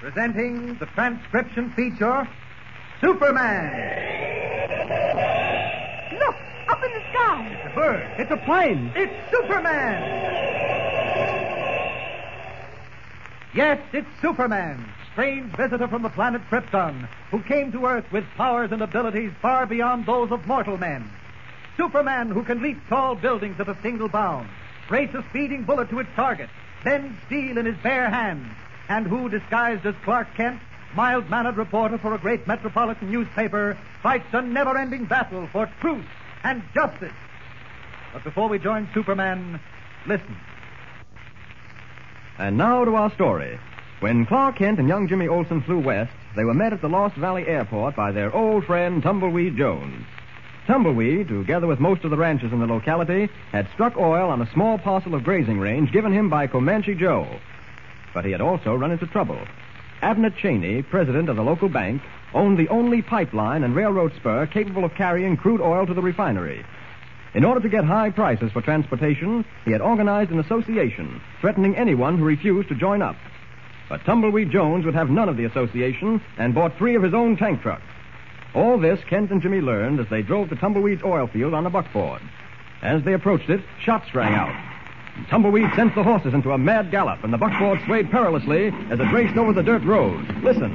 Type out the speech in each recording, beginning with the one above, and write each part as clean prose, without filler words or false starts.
Presenting the transcription feature, Superman. Look, up in the sky. It's a bird. It's a plane. It's Superman. Yes, it's Superman, strange visitor from the planet Krypton, who came to Earth with powers and abilities far beyond those of mortal men. Superman who can leap tall buildings at a single bound, race a speeding bullet to its target, bend steel in his bare hands, and who, disguised as Clark Kent, mild-mannered reporter for a great metropolitan newspaper, fights a never-ending battle for truth and justice. But before we join Superman, listen. And now to our story. When Clark Kent and young Jimmy Olsen flew west, they were met at the Lost Valley Airport by their old friend Tumbleweed Jones. Tumbleweed, together with most of the ranchers in the locality, had struck oil on a small parcel of grazing range given him by Comanche Joe. But he had also run into trouble. Abner Cheney, president of the local bank, owned the only pipeline and railroad spur capable of carrying crude oil to the refinery. In order to get high prices for transportation, he had organized an association, threatening anyone who refused to join up. But Tumbleweed Jones would have none of the association and bought 3 of his own tank trucks. All this Kent and Jimmy learned as they drove to Tumbleweed's oil field on a buckboard. As they approached it, shots rang out. Tumbleweed sent the horses into a mad gallop, and the buckboard swayed perilously as it raced over the dirt road. Listen.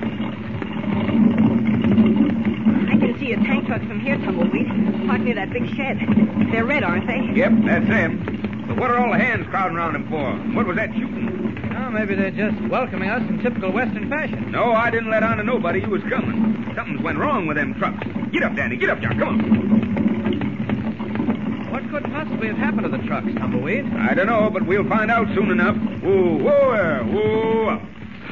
I can see a tank truck from here, Tumbleweed. Parked near that big shed. They're red, aren't they? Yep, that's them. But what are all the hands crowding around them for? What was that shooting? Oh, maybe they're just welcoming us in typical Western fashion. No, I didn't let on to nobody you was coming. Something's went wrong with them trucks. Get up, Danny. Get up, John. Come on. What could possibly have happened to the trucks, Tumbleweed? I don't know, but we'll find out soon enough. Whoa, whoa there. Whoa up.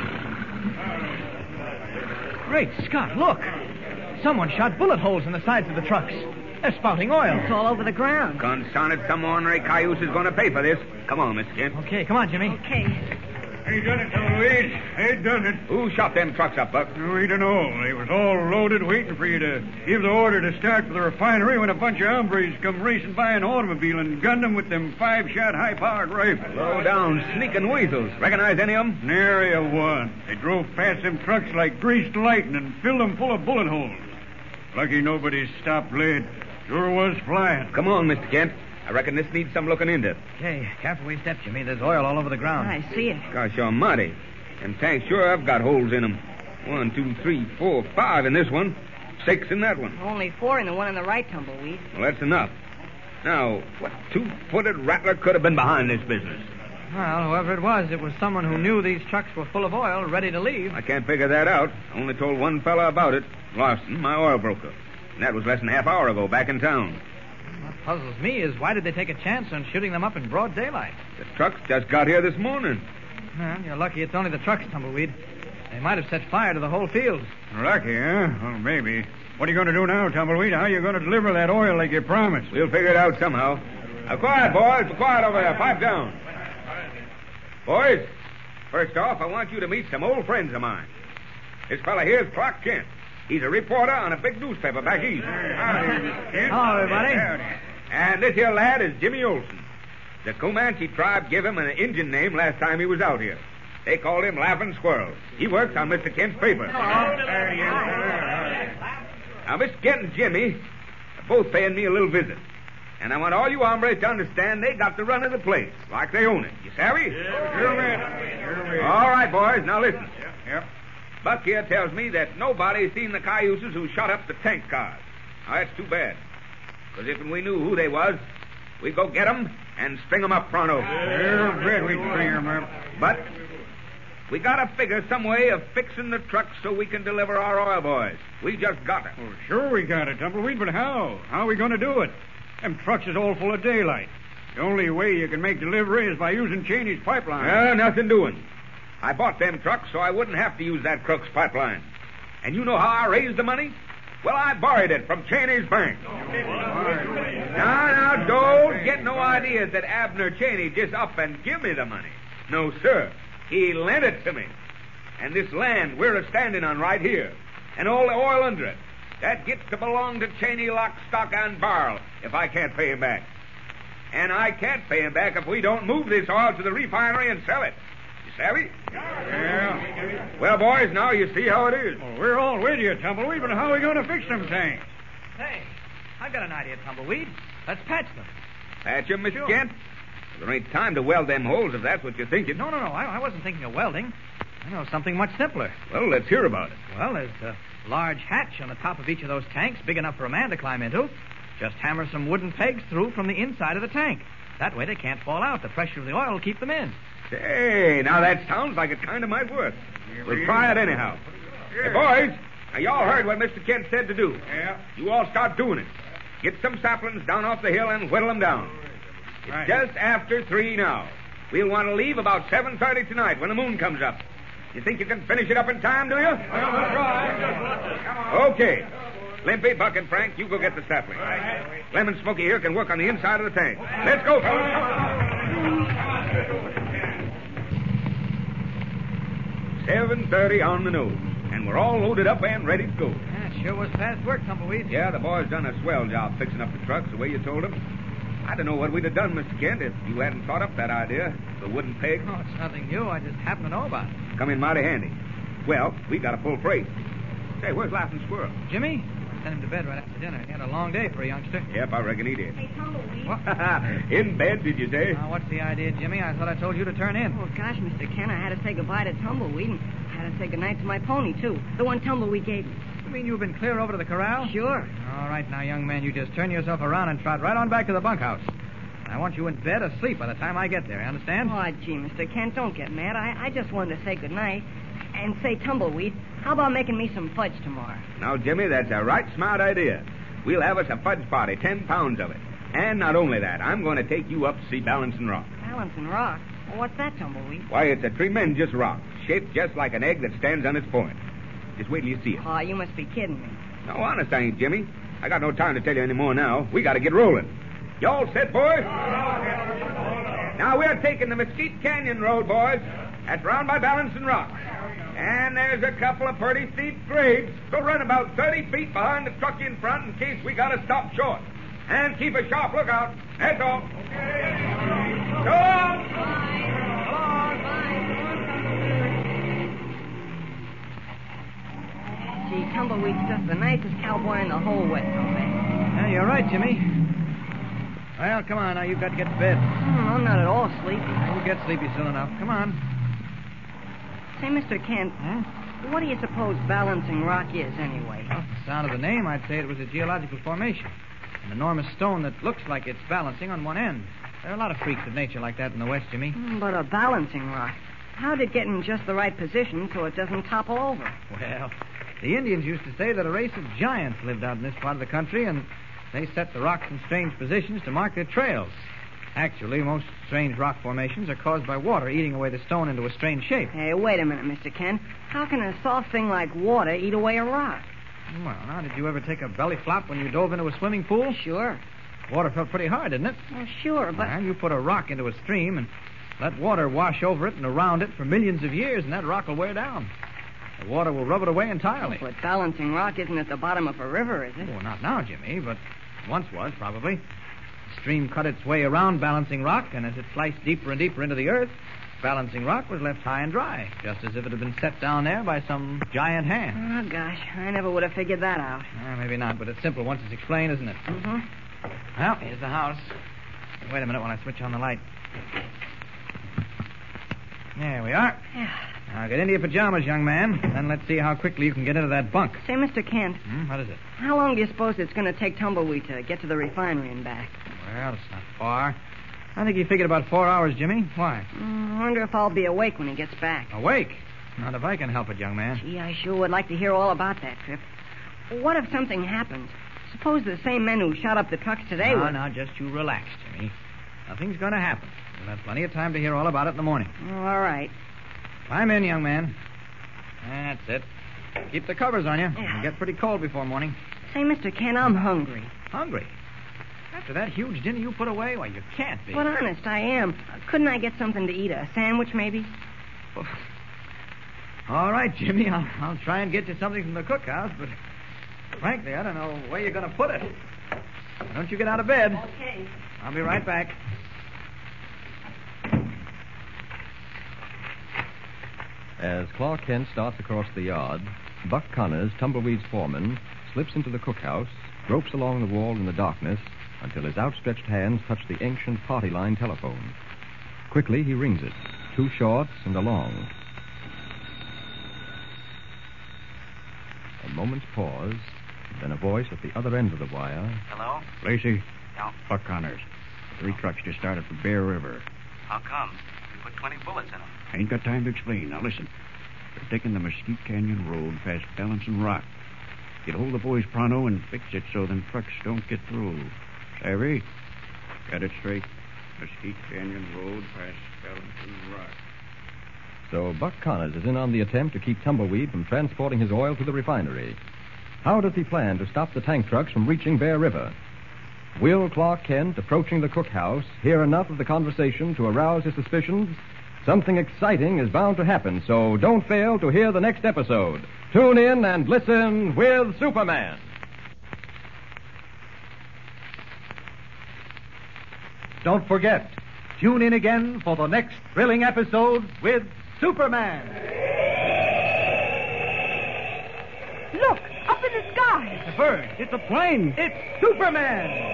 Great Scott, look. Someone shot bullet holes in the sides of the trucks. They're spouting oil. It's all over the ground. Consarn it, some ornery cayuse is going to pay for this. Come on, Mr. Kent. Okay, come on, Jimmy. Okay. He done it, Tumbleweed. He done it. Who shot them trucks up, Buck? We don't know. They was all loaded, waiting for you to give the order to start for the refinery when a bunch of hombres come racing by an automobile and gunned them with them 5-shot high-powered rifles. Low down, sneaking weasels. Recognize any of them? Nary a one. They drove past them trucks like greased lightning and filled them full of bullet holes. Lucky nobody stopped lead. Sure was flying. Come on, Mr. Kent. I reckon this needs some looking into. Okay, careful where you step, Jimmy. There's oil all over the ground. I see it. Gosh almighty. Them tanks sure have got holes in them. 1, 2, 3, 4, 5 in this one. 6 in that one. Only 4 in the one on the right, Tumbleweed. Well, that's enough. Now, what 2-footed rattler could have been behind this business? Well, whoever it was someone who knew these trucks were full of oil, ready to leave. I can't figure that out. I only told one fella about it. Larson, my oil broker. And that was less than half hour ago, back in town. What puzzles me is why did they take a chance on shooting them up in broad daylight? The trucks just got here this morning. Well, you're lucky it's only the trucks, Tumbleweed. They might have set fire to the whole field. Lucky, huh? Well, maybe. What are you going to do now, Tumbleweed? How are you going to deliver that oil like you promised? We'll figure it out somehow. Now, quiet, boys. Quiet over there. Pipe down. Boys, first off, I want you to meet some old friends of mine. This fella here is Clark Kent. He's a reporter on a big newspaper back east. Hello, everybody. And this here lad is Jimmy Olsen. The Comanche tribe gave him an Indian name last time he was out here. They called him Laughing Squirrel. He works on Mr. Kent's paper. Now, Mr. Kent and Jimmy are both paying me a little visit. And I want all you hombres to understand they got the run of the place, like they own it. You savvy? Sure. All right, boys. Now listen. Yep. Buck here tells me that nobody's seen the cayuses who shot up the tank cars. Now, that's too bad. Because if we knew who they was, we'd go get them and string them up pronto. Sure, bet we'd string them up. But we got to figure some way of fixing the trucks so we can deliver our oil boys. We just got it. Well, sure we got it, Tumbleweed, but how? How are we going to do it? Them trucks is all full of daylight. The only way you can make delivery is by using Cheney's pipeline. Nothing doing. I bought them trucks so I wouldn't have to use that crook's pipeline. And you know how I raised the money? Well, I borrowed it from Cheney's bank. Now, don't get no ideas that Abner Cheney just up and give me the money. No, sir. He lent it to me. And this land we're a-standing on right here, and all the oil under it, that gets to belong to Cheney lock, stock, and barrel if I can't pay him back. And I can't pay him back if we don't move this oil to the refinery and sell it. You savvy? Yeah. Well, boys, now you see how it is. Well, we're all with you, Tumbleweed, but how are we going to fix them tanks? Hey, I got an idea, Tumbleweed. Let's patch them. Patch 'em, Mr. Sure. Kent? Well, there ain't time to weld them holes if that's what you're thinking. No. I wasn't thinking of welding. I know something much simpler. Well, let's hear about it. Well, there's a large hatch on the top of each of those tanks, big enough for a man to climb into. Just hammer some wooden pegs through from the inside of the tank. That way they can't fall out. The pressure of the oil will keep them in. Hey, now that sounds like it kind of might work. We'll try it anyhow. Hey, boys, now y'all heard what Mr. Kent said to do. Yeah. You all start doing it. Get some saplings down off the hill and whittle them down. It's Right. just after 3 now. We'll want to leave about 7:30 tonight when the moon comes up. You think you can finish it up in time, do you? Well, we'll try. Okay. Limpy, Buck, and Frank, you go get the sapling. Lem and Smoky here can work on the inside of the tank. Let's go, fellas. 7:30 on the nose. And we're all loaded up and ready to go. That sure was fast work, Tumbleweed. Yeah, the boys done a swell job fixing up the trucks the way you told them. I don't know what we'd have done, Mr. Kent, if you hadn't thought up that idea. The wooden peg. Oh, it's nothing new. I just happen to know about it. Come in mighty handy. Well, we got a full freight. Say, where's Laughing Squirrel? Jimmy? Sent him to bed right after dinner. He had a long day for a youngster. Yep, I reckon he did. Hey, Tumbleweed. What? In bed, did you say? Now, what's the idea, Jimmy? I thought I told you to turn in. Oh, gosh, Mr. Kent, I had to say goodbye to Tumbleweed, and I had to say goodnight to my pony, too. The one Tumbleweed gave me. You mean you've been clear over to the corral? Sure. All right, now, young man, you just turn yourself around and trot right on back to the bunkhouse. I want you in bed asleep by the time I get there, you understand? Oh, gee, Mr. Kent, don't get mad. I just wanted to say goodnight. And say, Tumbleweed, how about making me some fudge tomorrow? Now, Jimmy, that's a right smart idea. We'll have us a fudge party, 10 pounds of it. And not only that, I'm going to take you up to see Balancing Rock. Balancing Rock? Well, what's that, Tumbleweed? Why, it's a tremendous rock, shaped just like an egg that stands on its point. Just wait till you see it. Oh, you must be kidding me. No, honest, I ain't, Jimmy. I got no time to tell you any more now. We got to get rolling. You all set, boys? Now, we're taking the Mesquite Canyon Road, boys. That's round by Balancing Rock. And there's a couple of pretty steep grades, so run about 30 feet behind the truck in front in case we got to stop short. And keep a sharp lookout. That's all. So long. Gee, Tumbleweed's just the nicest cowboy in the whole West, don't they? Yeah, you're right, Jimmy. Well, come on now. You've got to get to bed. I'm not at all sleepy. You'll get sleepy soon enough. Come on. Say, Mr. Kent, what do you suppose Balancing Rock is, anyway? Well, the sound of the name, I'd say it was a geological formation. An enormous stone that looks like it's balancing on one end. There are a lot of freaks of nature like that in the West, Jimmy. But a balancing rock. How'd it get in just the right position so it doesn't topple over? Well, the Indians used to say that a race of giants lived out in this part of the country, and they set the rocks in strange positions to mark their trails. Actually, most strange rock formations are caused by water eating away the stone into a strange shape. Hey, wait a minute, Mr. Kent. How can a soft thing like water eat away a rock? Well, now, did you ever take a belly flop when you dove into a swimming pool? Sure. Water felt pretty hard, didn't it? Well, sure, but... Well, you put a rock into a stream and let water wash over it and around it for millions of years, and that rock will wear down. The water will rub it away entirely. But Balancing Rock isn't at the bottom of a river, is it? Well, not now, Jimmy, but once was, probably. The stream cut its way around Balancing Rock, and as it sliced deeper and deeper into the earth, Balancing Rock was left high and dry, just as if it had been set down there by some giant hand. Oh, gosh, I never would have figured that out. Maybe not, but it's simple once it's explained, isn't it? Mm-hmm. Well, here's the house. Wait a minute while I switch on the light. There we are. Yeah. Now get into your pajamas, young man. Then let's see how quickly you can get into that bunk. Say, Mr. Kent, What is it? how long do you suppose it's going to take Tumbleweed to get to the refinery and back? Well, it's not far. I think he figured about 4 hours, Jimmy. Why? I wonder if I'll be awake when he gets back. Awake? Not if I can help it, young man. Gee, I sure would like to hear all about that trip. What if something happens? Suppose the same men who shot up the trucks today were... Now, just you relax, Jimmy. Nothing's going to happen. You'll have plenty of time to hear all about it in the morning. Oh, all right. Climb in, young man. That's it. Keep the covers on you. Yeah. It'll get pretty cold before morning. Say, Mr. Kent, I'm hungry. Hungry? After that huge dinner you put away? Why, you can't be. But honest, I am. Couldn't I get something to eat? A sandwich, maybe? All right, Jimmy. I'll try and get you something from the cookhouse, but frankly, I don't know where you're going to put it. Don't you get out of bed. Okay. I'll be right back. As Clark Kent starts across the yard, Buck Connors, Tumbleweed's foreman, slips into the cookhouse, gropes along the wall in the darkness until his outstretched hands touch the ancient party line telephone. Quickly, he rings it. 2 shorts and a long. A moment's pause, then a voice at the other end of the wire. Hello? Lacey? Yeah. Buck Connors. 3 trucks just started from Bear River. How come? We put 20 bullets in them. I ain't got time to explain. Now listen. They're taking the Mesquite Canyon Road past Balancing Rock. Get hold of the boys pronto and fix it so them trucks don't get through. Savvy? Got it straight? Mesquite Canyon Road past Balancing Rock. So Buck Connors is in on the attempt to keep Tumbleweed from transporting his oil to the refinery. How does he plan to stop the tank trucks from reaching Bear River? Will Clark Kent, approaching the cookhouse, hear enough of the conversation to arouse his suspicions? Something exciting is bound to happen, so don't fail to hear the next episode. Tune in and listen with Superman. Don't forget, tune in again for the next thrilling episode with Superman. Look, up in the sky. A bird. It's a plane. It's Superman.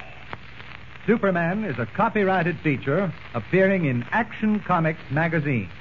Superman is a copyrighted feature appearing in Action Comics magazine.